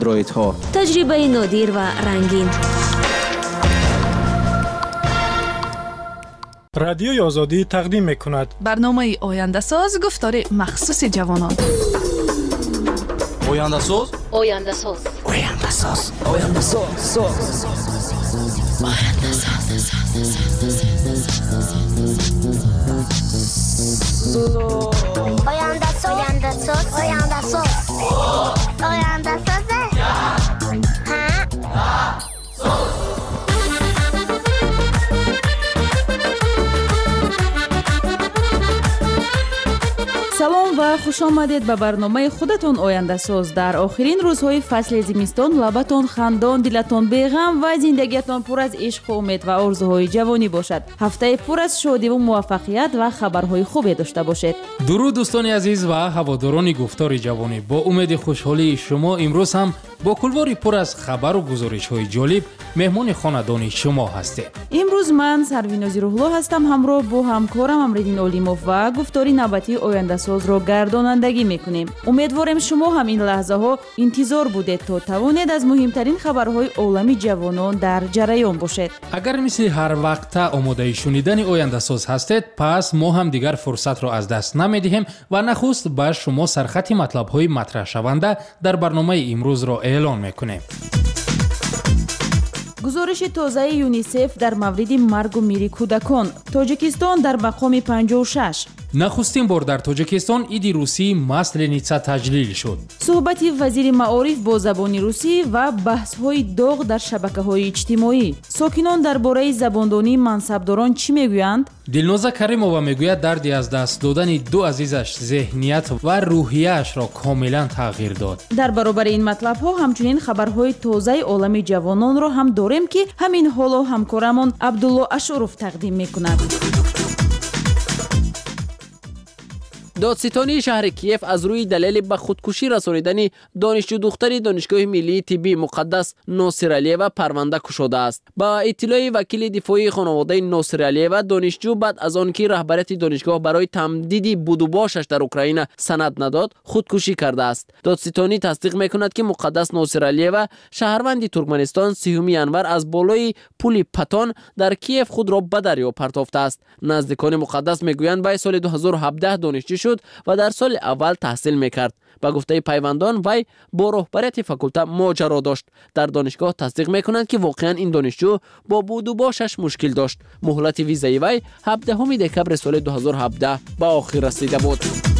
اندرویدها. تجربه نادر و رنگین. رادیوی آزادی تقدیم می‌کند برنامه آینده ساز گفتار مخصوص جوانان. آینده ساز، آینده ساز، آینده ساز، آینده ساز، آینده ساز، آینده ساز، آینده ساز، آینده ساز. سلام و خوش آمدید به برنامه خودتون آینده ساز. در آخرین روزهای فصل زمستان لبتون خندان، دلتون بیغم و زندگیتون پر از عشق و امید و آرزوهای جوانی باشد. هفته پر از شادی و موفقیت و خبرهای خوبی داشته باشید. درود دوستان عزیز و هواداران گفتار جوانی، با امید خوشحالی شما امروز هم با کلواری پر از خبر و گزارش‌های جالب مهمان خانه‌دان شما هستیم. امروز من سرویناز روحلو هستم، همراه با همکارم امردین اولیموف و گفتاری نوبتی آینده ساز را گردانندگی میکنیم. امیدواریم شما هم این لحظه ها انتظار بودید تا توانید از مهمترین خبرهای عالمی جوانان در جریان باشید. اگر مثل هر وقت آماده شنیدن آینده ساز هستید، پس ما هم دیگر فرصت را از دست نمیدهیم و نخست به شما سرخط مطلب‌های مطرح شونده در برنامه امروز را اعلان میکنیم. گزارش تازه یونیسف در مورد مرگ و میر کودکان. تاجیکستان در مقام 56. نخستین بار در تاجیکستان عید روسی масленitsa تجلیل شد. صحبت وزیر معارف با زبان روسی و بحث‌های داغ در شبکه‌های اجتماعی. ساکنان درباره زباندانی منصبداران چی میگویند؟ دلنازا کریمووا میگوید دردی از دست دادن دو عزیزش ذهنیت و روحیه‌اش را کاملا تغییر داد. در برابر این مطلب‌ها همچنین خبرهای تازه عالم جوانان را هم داریم که همین حالا همکارمون عبدالله اشرف تقدیم میکند. دادستانی شهر کیف از روی دلیل به خودکشی رسانیدن دانشجو دختر دانشگاه ملی طبی مقدس ناصر علیوه پرونده گشوده است. با اطلاع وکیل دفاعی خانواده ناصر علیوه، دانشجو بعد از آنکه رهبریت دانشگاه برای تمدید بودوباشش در اوکراین سند نداد، خودکشی کرده است. دادستانی تصدیق میکند که مقدس ناصر علیوه شهروند ترکمنستان 3 ینور از بالای پل پتان در کیف خود را به دریا پرتافته است. نزدیکان مقدس میگویند به سال 2017 دانشجو شد و در سال اول تحصیل میکرد. با گفته پیوندان وی با رهبریت فاکولته ماجرا داشت. در دانشگاه تصدیق میکنند که واقعا این دانشجو با بودوباشش مشکل داشت. مهلت ویزای وی 17 دکبر سال 2017 به آخر رسیده بود.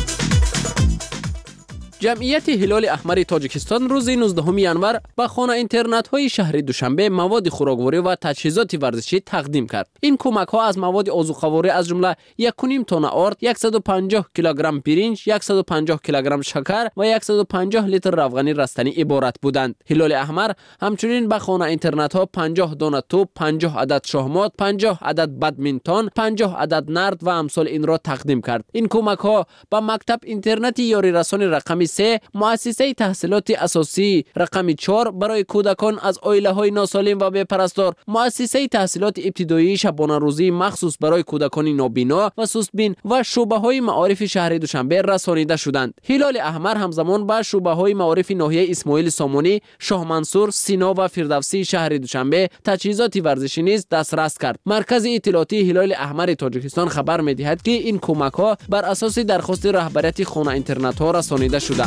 جمعیت هلال احمر تاجیکستان روز 19 ینور به خانه اینترنت های شهر دوشنبه مواد خوراکواری و تجهیزات ورزشی تقدیم کرد. این کمک ها از مواد آذوقه‌واری از جمله 1.5 تن آرد، 150 کیلوگرم برنج، 150 کیلوگرم شکر و 150 لیتر روغن رستنی عبارت بودند. هلال احمر همچنین به خانه اینترنت ها 50 دانه توپ، 50 عدد شاهمات، 50 عدد بدمینتون، 50 عدد نرد و امثال این را تقدیم کرد. این کمک ها به مکتب اینترنت یاری رسانی رقمی 3، مؤسسه تحصیلات اساسی رقم 4 برای کودکان از عائله‌های ناسالم و بی‌پرستار، مؤسسه تحصیلات ابتدایی شبانه روزی مخصوص برای کودکان نابینا و سست‌بین و شعبه‌های معارف شهر دوشنبه رسانیده شدند. هلال احمر همزمان به شعبه‌های معارف ناحیه اسماعیل سامونی، شاه منصور، سینا و فردوسی شهر دوشنبه تجهیزات ورزشی نیز دسترس کرد. مرکز اطلاعاتی هلال احمر تاجیکستان خبر می‌دهد که این کمک‌ها بر اساس درخواست رهبریت خانه اینترنت‌ها رسانیده شدند.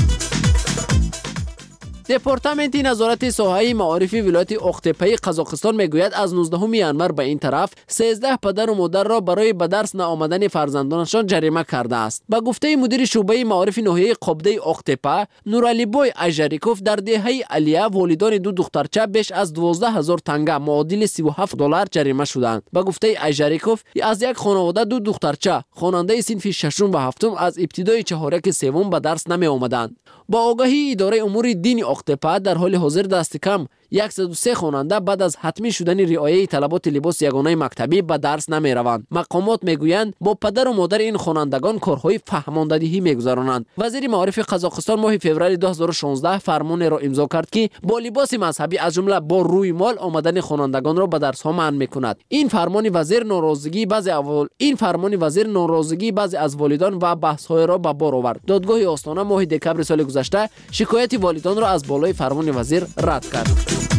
دپارتمنت نظارت ساحه معارف ولایت اقتپی قزاقستان میگوید از 19 ینور به این طرف 13 پدر و مادر را برای به درس نآمدن فرزندانشان جریمه کرده است. به گفته مدیر شعبه معارف ناحیه قبده اقتپه نورعلی بوی اژریکوف، در دهه علیه والدان دو دخترچه بیش از 12000 تنگه معادل $37 جریمه شدند. به گفته اژریکوف، از یک خانواده دو دخترچه خواننده صنف ششم و هفتم از ابتدای چهارک سوم به درس نمی آمدند. با آگاهی اداره امور دینی اقتپه در حال حاضر دست کم 103 خواننده بعد از حتمی شدن رعایت طلبات لباس یگانه مکتبی به درس نمیروند. مقامات میگویند با پدر و مادر این خوانندگان کارهای فهماندهی میگذرانند. وزیر معارف قزاقستان ماه فوریه 2016 فرمان را امضا کرد که با لباس مذهبی از جمله با روی مال آمدن خوانندگان را به درس ها منع میکند. این فرمان وزیر ناراضگی بعضی از والدان و بحث های را به بار آورد. دادگاه آستانه ماه دکمبر سال گذشته شکایت والدان را از بالای فرمان وزیر رد کرد.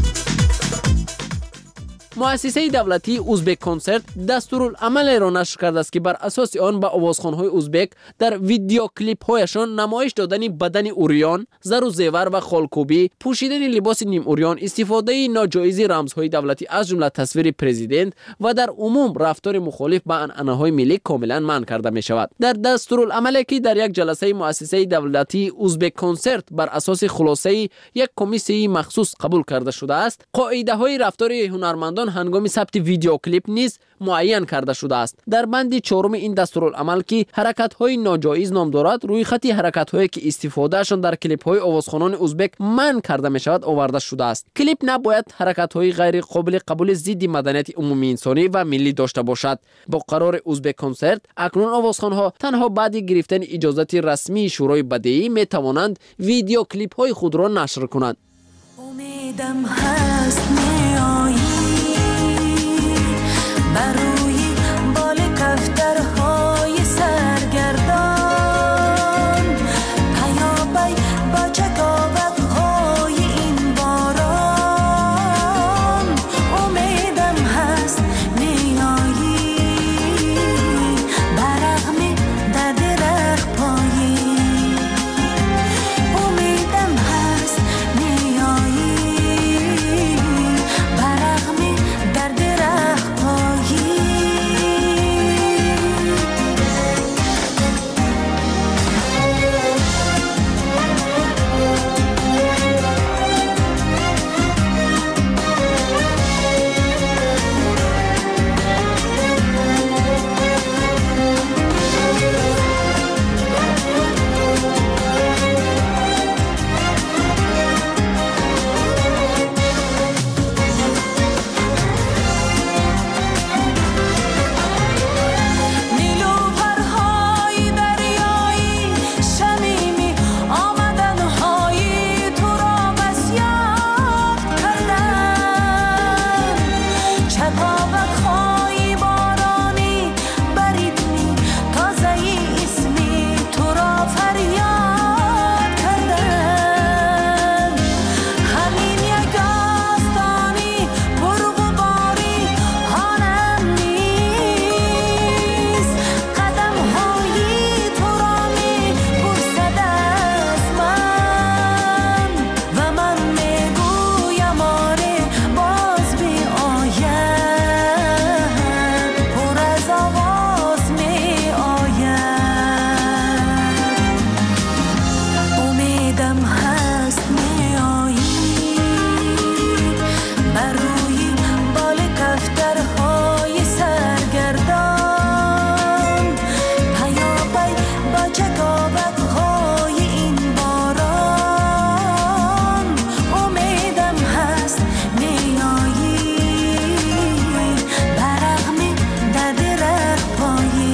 مؤسسه دولتی ازبک کنسرت دستورالعمل را نشر کرده است که بر اساس آن به آوازخوان‌های ازبک در ویدیو کلیپ‌هایشان نمایش دادن بدن اوریان، زر و زیور و خالکوبی، پوشیدن لباس نیم اوریان، استفاده ناجایز رمزهای دولتی از جمله تصویر پرزیدنت و در عموم رفتار مخالف با عنعنه‌های ملی کاملا منع کرده می شود. در دستورالعمل که در یک جلسه مؤسسه دولتی ازبک کنسرت بر اساس خلاصه یک کمیسیون مخصوص قبول کرده شده است، قاعده‌های رفتار هنرمندان هنگام ثبت ویدیو کلیپ نیز معین کرده شده است. در بند 4 این دستورالعمل که حرکت‌های ناجایز نام دارد، روی خط حرکت‌هایی که استفادهشان در کلیپ‌های آوازخوانان ازبک منع کرده می‌شود آورده شده است. کلیپ نباید حرکت‌های غیر قابل قبول ضد مدنیت عمومی انسانی و ملی داشته باشد. با قرار ازبک کنسرت اکنون آوازخوان‌ها تنها بعد گرفتن اجازت رسمی شورای بدیعی می‌توانند ویدیو کلیپ‌های خود را نشر کنند. امیدم هست میایی بروی بال کفترهای سرگردان پیاپی با چکاوک‌های این باران امیدم هست میایی برغم درد رخپایی امیدم هست میایی برغم درد رخپایی نیلوفرهای دریایی شمیمی آمدنهای تو را وصیت کردن چکاوک‌های بارانی بریدمی تازه‌ی اسمی تو را فریاد کردن همین یک داستانی پرغباری حالم نیست قدم‌های تو را می‌پرسد از من و من میگویم آره باز می‌آید پر از آواز می‌آید امیدم هست میایی بر روی بال کفترهای سرگردان پیاپی با چکاوک‌های این باران امیدم هست میایی برغم درد رخپایی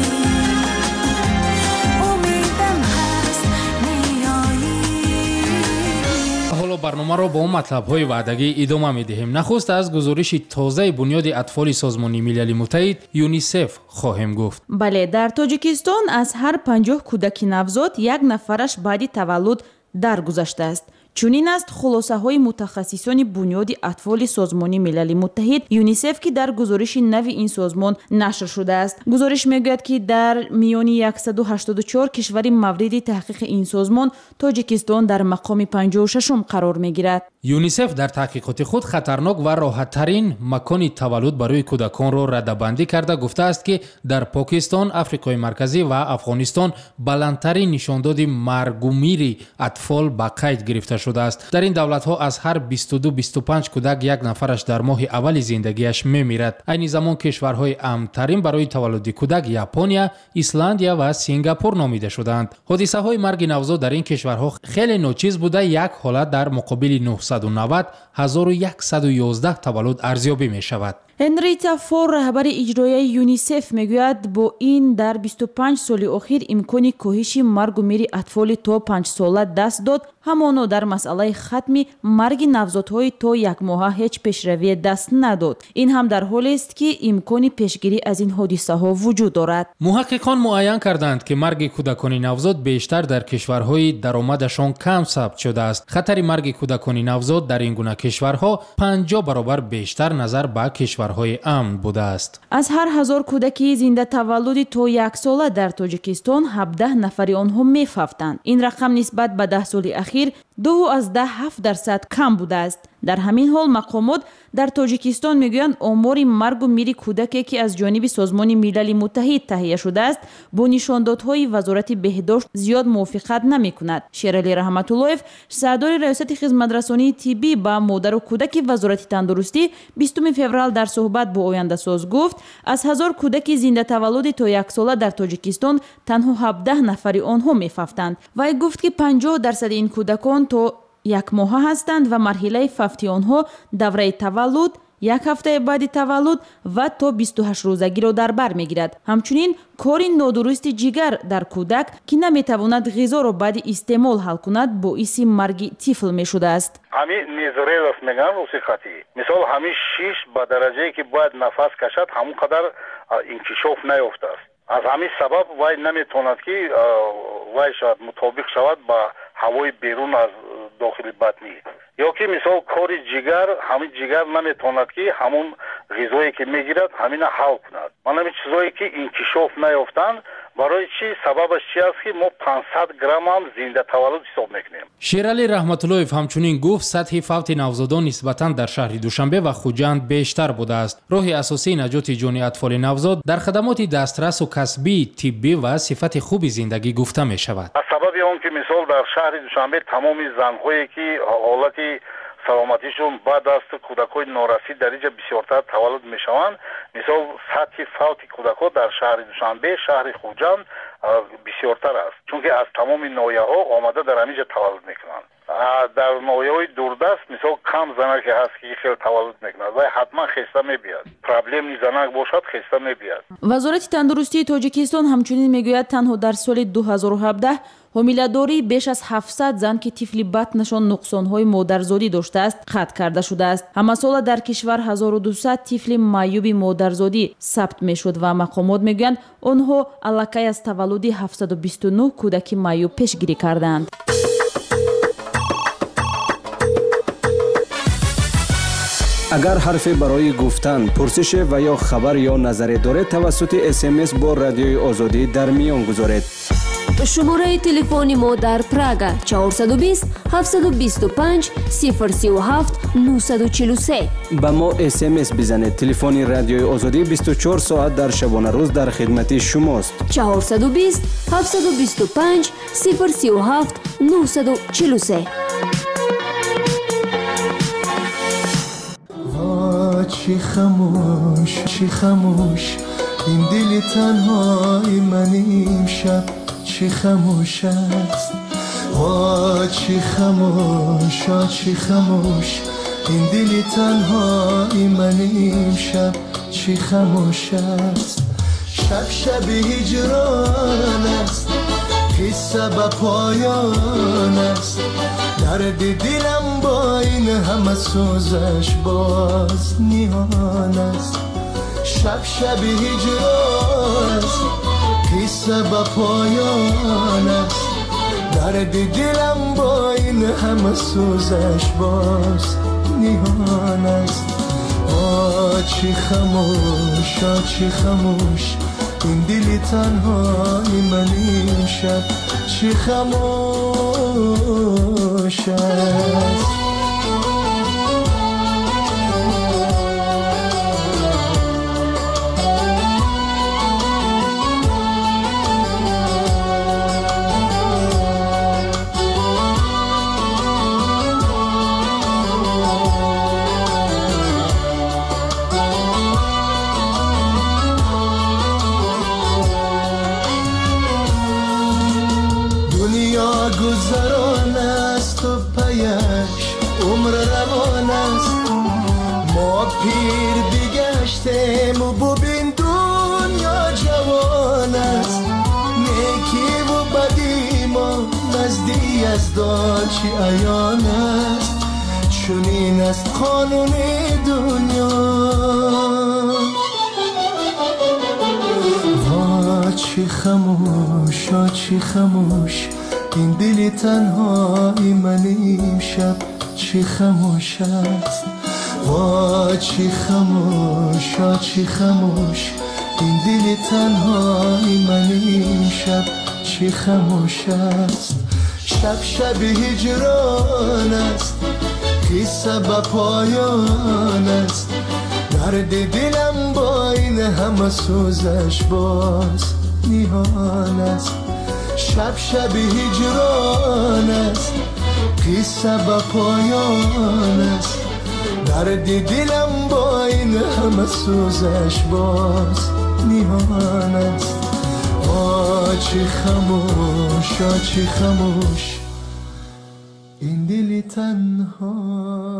امیدم هست میایی. حالا برنامه را با اون مطلب‌های وعدگی ادامه می‌دهیم. نخست از گزارش تازه بنیاد اطفال سازمان ملل متحد یونیسف خواهیم گفت. بله، در تاجیکستان از هر 50 کودک نوزاد یک نفرش بعد تولد درگذشته است. چونین است خلاصه‌های متخصصان بنیاد اطفال سازمان ملل متحد یونیسف که در گزارش نو این سازمان نشر شده است. گزارش میگوید که در میان 184 کشور مورد تحقیق این سازمان تاجیکستان در مقام 56 قرار میگیرد. یونیسف در تحقیقات خود خطرناک و راحت‌ترین مکان تولد برای کودکان را رده‌بندی کرده گفته است که در پاکستان، آفریقای مرکزی و افغانستان بلندترین نشانداد مرگ و میر اطفال به قید گرفته شده است. در این دولت‌ها از هر 22-25 کودک یک نفرش در ماه اول زندگیش میمیرد. این زمان کشورهای امن‌ترین برای تولد کودک یاپونیا، ایسلندیا و سینگاپور نامیده شدند. حادثه‌های مرگ نوزاد در این کشورها خیلی ناچیز بوده. یک حالت در مقابل 990 1111 تولد ارزیابی می شود. هنریتا فور رهبر اجرایی یونیسف میگوید با این در 25 سال اخیر امکان کاهش مرگ و میر اطفال تا 5 ساله دست داد. همانا در مسئله ختم مرگ نوزادهای تا 1 ماه هیچ پیشروی دست نداد. این هم در حالی است که امکان پیشگیری از این حادثه ها وجود دارد. محققان معین کردند که مرگ کودکان نوزاد بیشتر در کشورهای درآمدشان کم ثبت شده است. خطر مرگ کودکان نوزاد در این گونه کشورها 50 برابر بیشتر نظر به کشورهای امن بوده است. از هر 1000 کودکی زنده تولد تا 1 ساله در تاجیکستان 17 نفر آنها می‌فوتند. این رقم نسبت به 10 سال اخیر 2.7% کم بوده است. در همین حال مقامات در تاجیکستان میگویند آمار مرگ و میر کودکی که از جانب سازمان ملل متحد تهیه شده است با نشاندادهای وزارت بهداشت زیاد موافقت نمی‌کند. شیرعلی رحمت اللهیف سردار ریاست خدمترسانی طبی با مادر و کودک وزارت تندرستی 20 فوریه در صحبت با آینده ساز گفت از 1000 کودک زنده تولد تا 1 ساله در تاجیکستان تنها 17 نفر آنها می‌فوتند. وی گفت که 50% این کودکان تا 1 ماه هستند و مرحله فوتی آنها دوره تولد، 1 هفته بعد تولد و تا 28 روزگی را در بر میگیرد. همچنین کار نادرست جگر در کودک که نمیتواند غذا را بعد استعمال حل کند باعث مرگ طفل میشده است. همین نیزرل است میگن روسی خطی. مثال همین 6 به درجه‌ای که باید نفس کشد همون قدر انکشاف نیافته است. از همین سبب وای نمیتواند که وای شاید مطابق شود با هوای بیرون از داخل بطنی. یا که مثال کار جگر همین جگر نمیتواند که همون غذایی که میگیرد همین حل کند. من همین چیزایی که انکشاف نیافتند برای چی سببش چی است که ما 500 گرم هم زنده تولد حساب میکنیم. شیرعلی رحمت اللهیف همچنین گفت سطح فوت نوزادان نسبتاً در شهر دوشنبه و خوجند بیشتر بوده است. راه اساسی نجات جان اطفال نوزاد در خدمات دسترس و کسبی، طبی و صفت خوب زندگی گفته می شود. از سبب اون که مثال در شهر دوشنبه تمام زنهایی که حالت سلامتیشون بعد از کودکای نارسید در اینجا بسیارتر تولد میشوند. مثال سطح فوت کودکان در شهر دوشنبه، شهر خوجند بسیارتر است، چون که از تمام ناحیه ها آمده در همینجا تولد میکنند. در ناحیه های دوردست مثال کم زنک هست که خیلی تولد میکنند و حتما خسته میبیاد. پرابلم زنک باشد خسته میبیاد. وزارت تندرستی تاجیکستان همچنین میگوید تنها در سال 2017 حامله‌داری بیش از 700 زن که طفل بطنشان نقصان‌های مادرزادی داشته است قطع کرده شده است. همه سال در کشور 1200 طفل معیوب مادرزادی ثبت میشد و مقامات میگویند آنها الکی از تولد 729 کودک معیوب پیشگیری کردند. اگر حرفی برای گفتن، پرسش و یا خبر یا نظری دارید توسط SMS با رادیوی آزادی در میان گذارید. شماره تلفن ما در پراگ 420 725 037 943. با ما SMS بزنید. تلفن رادیوی آزادی 24 ساعت در شبانه روز در خدمت شماست. 420 725 037 943. چی خموش چی خموش این دل تنهای من امشب چی خموش است. چی خموش چی خموش این دل تنهای من امشب چی خموش است. شب هجران است، قصه به پایان است. درد دلم با این همه سوزش باز نیان است. شب هجران است، قصه به پایان است. درد دلم با این همه سوزش باز نیان است. چی خموش چی خموش این دل تنهای من امشب چی خموش است. پیر دیگشتم و ببین دنیا جوان است نیکی و بدی ما نزدی از دانچی عیان است چونین است قانون دنیا چی خموش چی خموش این دل تنهای من امشب چی خموش است وا چی خموش چی خموش این دل تنهای من امشب چی خموش است شب شب هجران است قصه به پایان است درد دلم با این همه سوزش باز نیهان است شب شب هجران است قصه به پایان است درد دلم با این همه سوزش باز نیهان است چی خموش چی خموش این دل تنها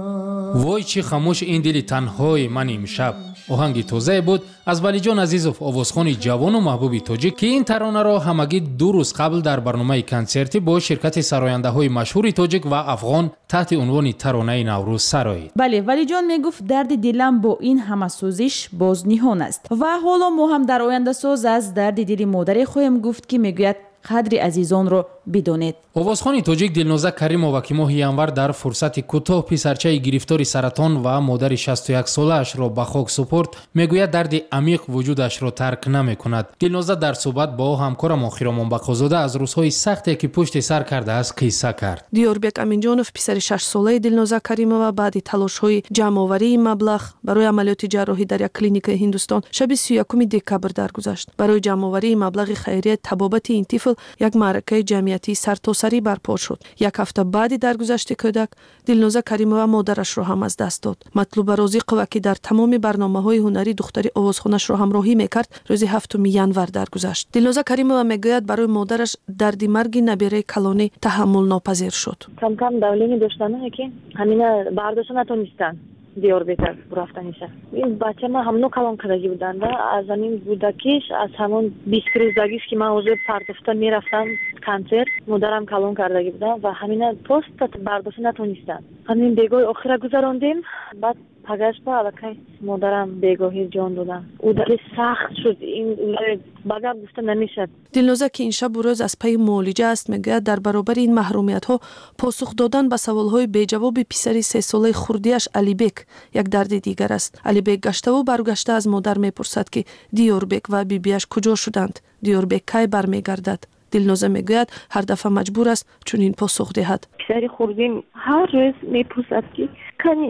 وای چی خاموش این دل تنهای من امشب آهنگی توزه بود از ولیجان عزیزوف آوازخوانی جوان و محبوبی توجیک که این ترانه را همگی 2 روز قبل در برنامه کنسرتی با شرکت سراینده های مشهور توجیک و افغان تحت عنوان ترانه نوروز سرایید. بله ولیجان میگفت درد دلم با این همه سوزش باز نیهان است و حالا ما هم در آینده ساز از درد دل مادر خواهیم گفت که میگوید قدر عزیزان رو بدونید. آوازخوانی توجیک دلنوزه کریمова که ماه январ در فرصت کوتاه پسرچه گرفتاری سرطان و مادر 61 سالش را به خاک سپرد میگوید درد عمیق وجودش را ترک نمیکند. دلنوزه در صحبت با همکارم آخیرمان بقازاده از روزهای سختی که پشت سر کرده است قصه کرد. دیوربек аминҷонов писари 6 солаи дилноза каримова баъди талошҳои ҷамъоварии маблағ барои амалиёти ҷарроҳӣ дар як клиникаи ҳиндустон шаби 31 декабр даргузашт. барои ҷамъоварии маблағи хайрияи табобати ин тифл як маъракаи ҷамъиятии сартосарӣ барпо шуд. як ҳафта баъди даргузашти кӯдак дилноза каримова модарашро ҳам аз даст дод. матлуба розиқова ки дар тамоми барномаҳои ҳунарӣ духтари овозхонашро ҳамроҳӣ мекард рӯзи 7 январ даргузашт. дилноза каримова мегӯяд барои модараш дарди марги набираи калонӣ таҳаммулнопазир шуд. کم давление доштане ки ҳамина бардошта натонистан диорбекар рафтаниша ин бача ма ҳамно калон кардагӣ буданда аз ҳамин будакиш аз ҳамон 20 рӯздагиш ки ман ҳозир партофта мерафтам концерт модарам калон кардагӣ будам ва ҳамина просто бардошта натонистан ҳамин бегоҳи охира гузарондем баъд пагашта аллакай модарам бегоҳӣ ҷон додам ӯ дали сахт шуд ин ба гап гуфта намешад. дилноза ки ин шабу рӯз аз пайи муолиҷа аст мегӯяд дар баробари ин маҳрумиятҳо посух додан ба саволҳои беҷавоби писари 3 солаи хурдиаш алибек як дарди дигар аст. алибек гаштаву баргашта аз модар мепурсад ки диёрбек ва бибиаш куҷо шуданд, диёрбек кай бармегардад. дилноза мегӯяд ҳар дафъа маҷбур аст чунин посух диҳад. писари хурдим ҳар рӯз мепурсад ки кани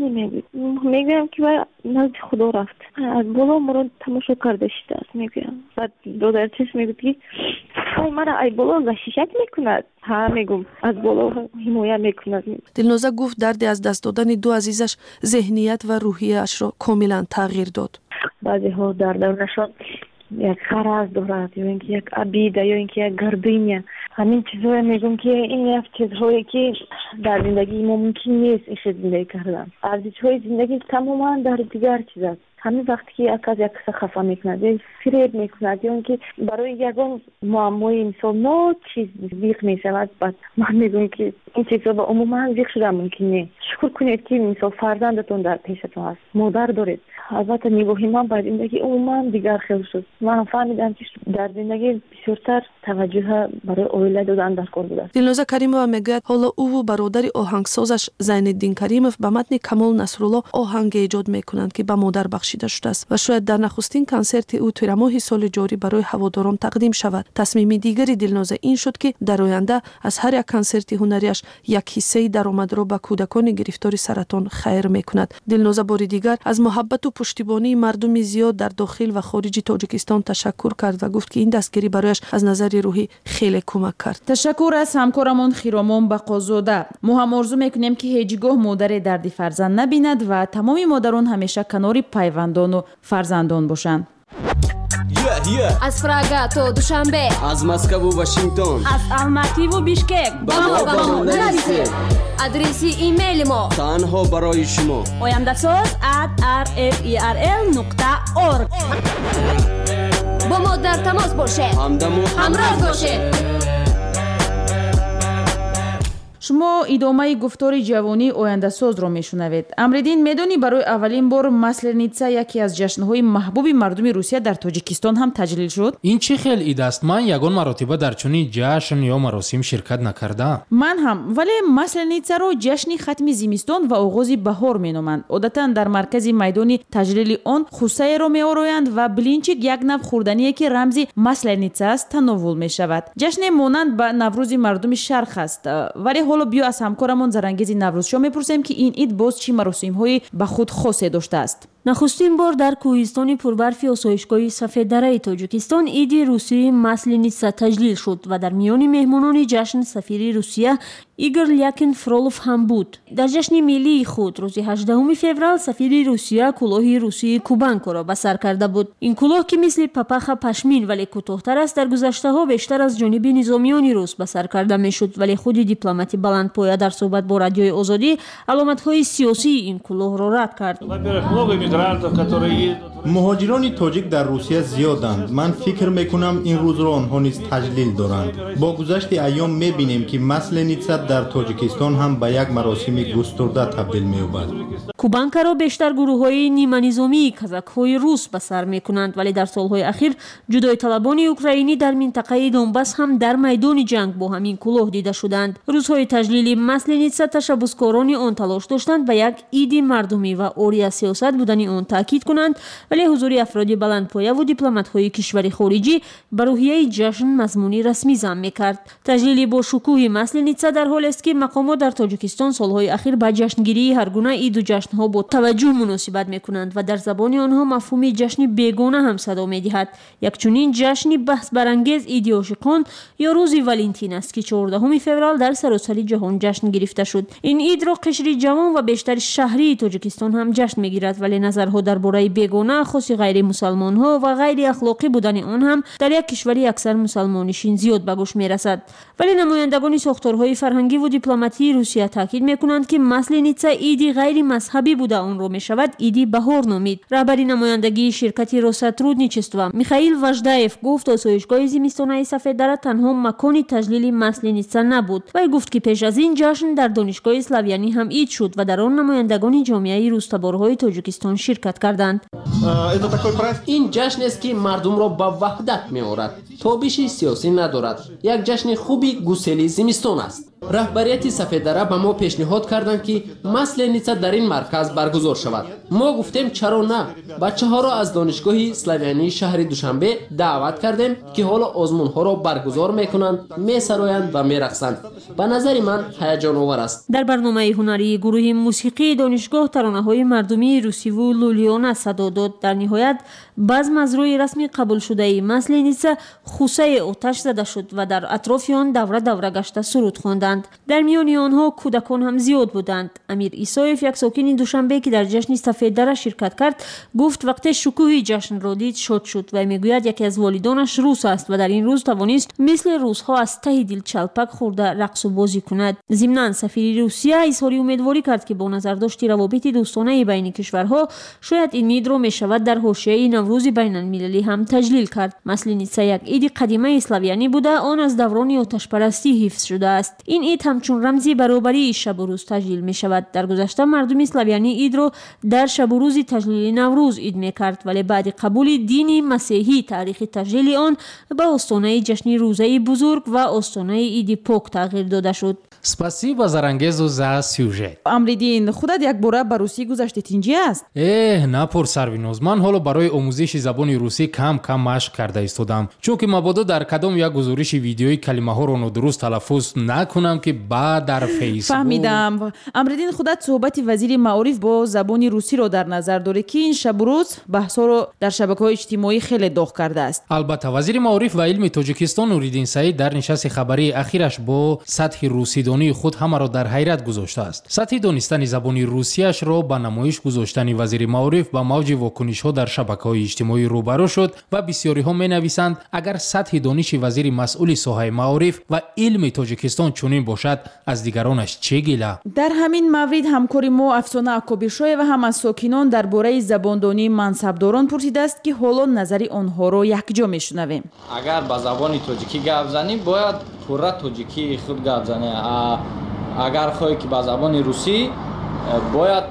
мегӯям ки вай назди худо рафт аз боло моро тамошо карда шидааст мегӯям баъд додарчаш мегӯяд ки ай мара ай боло гашишак мекунад ҳа мегӯм аз боло ҳимоя мекунад. дилноза гуфт дарди аз даст додани ду азизаш зеҳният ва рӯҳияашро комилан тағйир дод. баъзеҳо дар дарунашон як хараз дорад ё ин ки як абида ё ин ки як гардиня ҳамин чизҳое мегӯм ки ин як чизҳое ки дар зиндагии мо мумкин нест ише зиндагӣ кардан. арзишҳои зиндагӣ тамоман дар дигар чиз аст. ҳамин вақте ки як аз як киса хафа мекунад ё фиреб мекунад ё ин ки барои ягон муаммои мисол ночиз зиқ мешавад баъд ман мегӯм ки ин чизҳо ба умуман зиқ шуда мумкин нест. шукр кунед ки мисол фарзандатон дар пешатон аст, модар доред. албатта нигоҳи ман ба зиндагӣ умуман дигар хел шуд. ман фаҳмидам ки дар зиндагӣ бисёртар таваҷҷӯҳа барои оила додан дар кор будааст. дилноза каримова мегӯяд ҳоло ӯву бародари оҳангсозаш зайниддин каримов ба матни камол насрулло оҳанге эҷод мекунанд ки ба модар бахшида шудааст ва шояд дар нахустин консерти ӯ тирамоҳи соли ҷорӣ барои ҳаводорон тақдим шавад. тасмими дигари дилноза ин шуд ки дар оянда аз ҳар як консерти ҳунариаш як ҳиссаи даромадро ба кӯдакони гирифтори саратон хайр мекунад. дилноза бори дигар аз муҳаббату пуштибонии мардуми зиёд дар дохил ва хориҷи тоҷикистон ташаккур кард ва гуфт ки ин дастгирӣ барояш аз назари рӯҳӣ хеле кӯмак кард. ташаккур аз ҳамкорамон хиромон бақозода. мо ҳам орзу мекунем ки ҳеҷ гоҳ модаре дарди фарзанд набинад ва тамоми модарон ҳамеша канори пайвандону фарзандон бошанд. رادیو از پراگا تا دوشنبه، از مسکو و واشنگتن، از الماتی و بیشکک با ما نویسید. آدرس ایمیل ما تنها برای شما oyandasooz@rferl.org. با ما در تماس باشید، همراه باشید. шумо идомаи гуфтори ҷавонии ояндасозро мешунавед. Амридин медонӣ барои аввалин бор Масленитса яке аз ҷашнҳои маҳбуби мардуми Русия дар Тоҷикистон ҳам таҷлил шуд. ин чӣ хел ид аст? ман ягон маротиба дар чунин ҷашн ё маросим ширкат накардам. ман ҳам, вале Масленитсаро ҷашни хатми зимистон ва оғози баҳор меноманд. одатан дар маркази майдони таҷлили он хусаеро меороянд ва блинчик як нав хурдание ки рамзи Масленитса аст тановул мешавад. ҷашне монанд ба Наврӯзи мардуми Шарқ аст. вале ҳоло биё аз ҳамкорамон Зарангези Наврӯзшо мепурсем ки ин ид боз чӣ маросимҳои ба худ хосе доштааст. нахустин бор дар кӯҳистони пурбарфи осоишгоҳи Сафедараи Тоҷикистон иди русии Масленитса таҷлил шуд ва дар миёни меҳмонони ҷашн сафири Русия Игор Лякин Фролов ҳам буд. дар ҷашни миллии худ рӯзи 18 феврал сафири Русия кӯлоҳи русии Кубанкоро ба сар карда буд. ин кӯлоҳ ки мисли папаха пашмин вале кӯтоҳтар аст, дар гузаштаҳо бештар аз ҷониби низомиёни рус ба сар карда мешуд, вале худи дипломати баландпоя дар суҳбат бо Радиои Озодӣ аломатҳои сиёсии ин кӯлоҳро рад кард. муҳоҷирони тоҷик дар русия зиёданд. ман фикр мекунам ин рӯзро онҳо низ таҷлил доранд. бо гузашти айём мебинем ки Масленитса дар Тоҷикистон ҳам ба як маросими густурда табдил меёбад. Кубанкаро бештар гурӯҳҳои ниманизомии казакҳои рус ба сар мекунанд, вале дар солҳои ахир ҷудоиталабони украинӣ дар минтақаи Донбас ҳам дар майдони ҷанг бо ҳамин кӯлоҳ дида шуданд. рӯзҳои таҷлили Масленитса ташаббускорони он талош доштанд ба як иди мардумӣ ва ория сиёсат будани он таъкид кунанд, вале ҳузури афроди баландпояву дипломатҳои кишвари хориҷӣ ба рӯҳияи ҷашн мазмуни расмӣ зам мекард. таҷлили бо шукӯҳи Масленитса дар ҳолест ки мақомот дар Тоҷикистон солҳои ахир ба ҷашнгирии ҳар гуна иду ҷашнҳо бо таваҷҷӯҳ муносибат мекунанд ва дар забони онҳо мафҳуми ҷашни бегона ҳам садо медиҳад. якчунин ҷашни баҳсбарангез иди ошиқон ё рӯзи Валентин аст ки 14 феврал дар саросари ҷаҳон ҷашн гирифта шуд. ин идро қишри ҷавон ва бештари шаҳрии Тоҷикистон ҳам ҷашн мегирад, вале назарҳо дар бораи бегона, хоси ғайри мусалмонҳо ва ғайри ахлоқӣ будани он ҳам дар як кишвари аксар мусалмонишин зиёд ба гӯш мерасад. вале намояндагони сохторҳои фарҳангиву дипломатии Русия таъкид мекунанд ки Масленитса иди ғайри мазҳабӣ буда онро мешавад иди баҳор номид. раҳбари намояндагии ширкати Россотрудничество Михаил Важдаев гуфт осоишгоҳи зимистонаи Сафедара танҳо макони таҷлили Масленитса набуд. вай гуфт ки пеш аз ин ҷашн дар донишгоҳи Славянӣ ҳам ид шуд ва дар он намояндагони ҷомеаи рӯстаборҳои Тоҷикистон ширкат карданд. ин ҷашнест ки мардумро ба ваҳдат меорад. тобиши сиёсӣ надорад. як ҷашни хуби гусели зимистон аст. раҳбарияти Сафедара ба мо пешниҳод карданд ки Масленитса дар ин марказ баргузор шавад. мо гуфтем чаро на. бачаҳоро аз донишгоҳи Славянии шаҳри Душанбе даъват кардем ки ҳоло озмунҳоро баргузор мекунанд, месароянд ва мерақсанд. ба назари ман ҳаяҷоновар аст. дар барномаи ҳунарии гурӯҳи мусиқии донишгоҳ таронаҳои мардумии русиву лӯлиёна садо дод. дар ниҳоят базм аз рӯи расми қабулшудаи Масленитса хусаи оташ зада шуд ва дар атрофи он давра давра гашта суруд хонданд. дар миёни онҳо кӯдакон ҳам зиёд буданд. амир исоев, як сокини Душанбе ки дар ҷашни Сафедара ширкат кард, гуфт вақте шукӯҳи ҷашнро дид шод шуд. вай мегӯяд яке аз волидонаш рус аст ва дар ин рӯз тавонист мисли русҳо аз таҳи дил чалпак хӯрда рақсу бозӣ кунад. зимнан сафири Русия изҳори умедворӣ кард ки бо назардошти равобити дӯстонаи байни кишварҳо шояд ин идро мешавад дар ҳошияи Наврӯзи байналмилалӣ ҳам таҷлил кард. Масленитса як иди қадимаи славянӣ буда, он аз даврони оташпарастӣ ҳифз шудааст. ин ид ҳамчун рамзи баробарии шабу рӯз таҷлил мешавад. дар гузашта мардуми славянӣ идро дар шабу рӯзи таҷлили Наврӯз ид мекард, вале баъди қабули дини масеҳӣ таърихи таҷлили он ба остонаи ҷашни рӯзаи бузург ва остонаи иди пок тағйир дода шуд. спасибо Зарангезу за сюжет. Амридин, худат якбора ба русӣ гузаштед инҷи аст? напурс Сарвиноз, ман ҳоло барои омӯзиши забони русӣ кам машқ карда истодам, чунки мабодо дар кадом як гузориши видеои калимаҳоро нодуруст талаффуз накунам میدونم که بعد در فیسبوک فهمیدم. امردین خودت صحبت وزیر معارف با زبان روسی رو در نظر داره که این شب و روز بحثا رو در شبکه‌های اجتماعی خیلی داغ کرده است. البته وزیر معارف و علم تاجیکستان نوریدین سعید در نشست خبری اخیرش با سطح روسیدانی خود همه را در حیرت گذاشته است. سطح دانستن زبان روسیش را با نمایش گذاشتن وزیر معارف با موج واکنش‌ها در شبکه‌های اجتماعی روبرو شد و بسیاری‌ها می‌نویسند اگر سطح دانش وزیر مسئول ساحه معارف و علم تاجیکستان چنین باشد از دیگرانش چه گله؟ در همین مورد همکاری ما افسانه اکابیرشوی و هم از ساکنان درباره زباندانی منصبداران پرسیده است که حالا نظری آنها را یکجا میشنویم. اگر با زبان تاجیکی گپ زنی باید پورا تاجیکی خود گپ زنی. اگر خواهی که با زبان روسی باید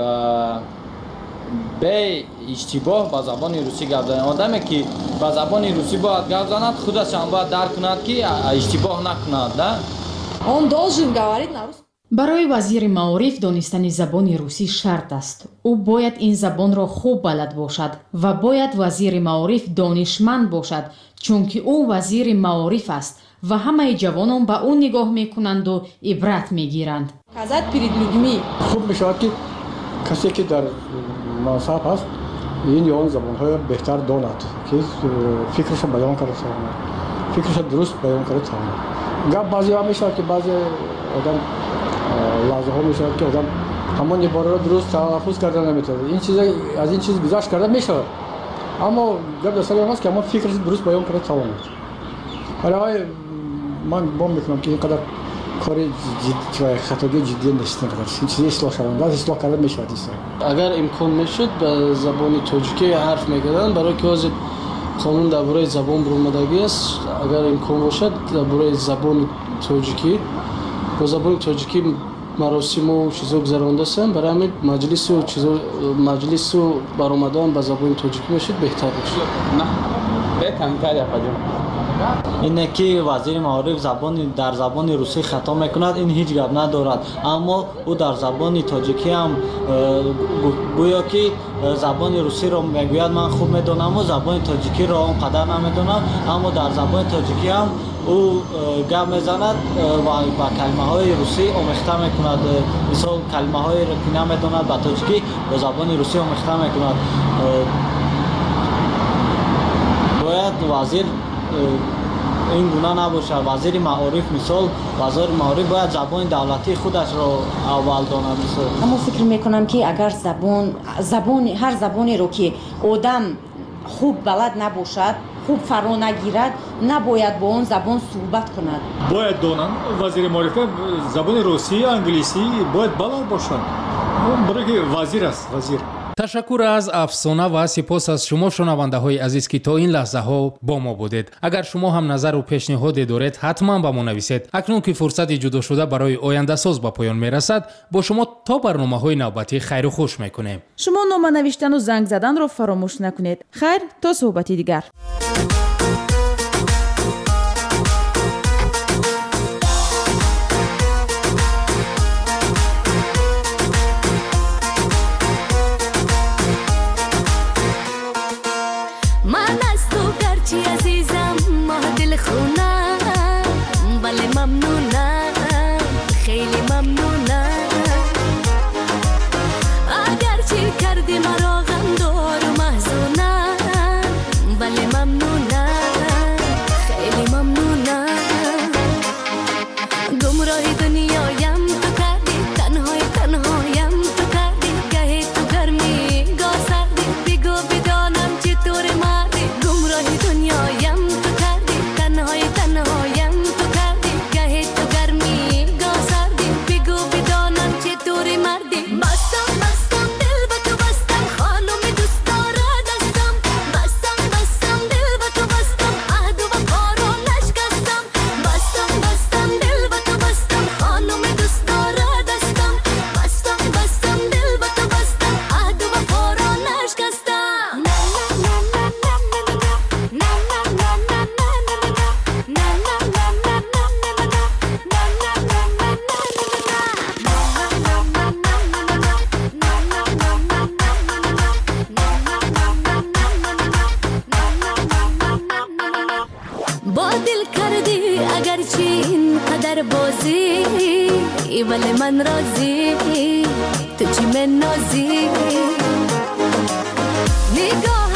به اشتباه با زبان روسی گپ زنی. آدمی که با زبان روسی باید گپ زند خودش هم باید درک کند که اشتباه نکند. Он должен говорить на русском. барои вазири маориф донистани забони русӣ шарт аст. ӯ бояд ин забонро хуб балад бошад ва бояд вазири маориф донишманд бошад, чунки ӯ вазири маориф аст ва ҳамаи ҷавонон ба ӯ нигоҳ мекунанду ибрат мегиранд. Казат перед людьми. Хуб мешавад ки касе ки дар мансаб аст ин ё он забонҳоро беҳтар донад ки фикрашро баён карда тавонад, фикрашро дуруст баён карда тавонад. гап баъзеҳо мешавад ки баъзе одам лаҳзаҳо мешавад ки одам ҳамон ибораро дуруст талаффуз карда наметавонад. ин чиза аз ин чиз гузашт карда мешавад, аммо гап дар сари он аст ки ҳамон фикрашро дуруст баён карда тавонад. ҳалаҳои ман бом мекунам ки ин қадар кори хатоги ҷиддӣ нест. ин қадар ин чизи ислоҳ шаванда аз ислоҳ карда мешавад. агар имкон мешуд ба забони тоҷикӣ ҳарф мекарданд, барое ки ҳозир қонун дар бораи забон буромадагӣ аст. агар имкон бошад дар бораи забони тоҷикӣ бо забони тоҷикӣ маросиму чизо гузарондастанд, барои ҳамин маҷлису баромадан ба забони тоҷикӣ мешуд беҳтар бошад. ине ки вазири маориф дар забони русӣ хато мекунад, ин ҳеҷ гап надорад, аммо ӯ дар забони тоҷикӣ ҳам гӯё ки забони русиро мегӯяд ман хуб медонаму забони тоҷикиро он қадар намедонам, аммо дар забони тоҷикӣ ҳам ӯ гап мезанад ва ба калимаҳои русӣ омехта мекунад. мисол калимаҳоеро ки намедонад ба тоҷикӣ ба забони русӣ омехта мекунад. бояд вазир ин гуна набошад. вазири маориф мисол вазири маориф бояд забони давлатии худашро аввал донад. аммо фикр мекунам ки агар забони ҳар забонеро ки одам хуб балад набошад, хуб фаро нагирад, набояд бо он забон суҳбат кунад. бояд донанд вазири маориф забони русӣ, англисӣ бояд балад бошад. барое ки вазир аст. вазир. ташаккур аз афсона ва сипос аз шумо шунавандаҳои азиз ки то ин лаҳзаҳо бо мо будед. агар шумо ҳам назару пешниҳоде доред ҳатман ба мо нависед. акнун ки фурсати ҷудошуда барои ояндасоз ба поён мерасад, бо шумо то барномаҳои навбатӣ хайру хуш мекунем. шумо нома навиштану занг заданро фаромӯш накунед. хайр, то суҳбати дигар. بازی ولی من راضی تو چی من نازی نگاه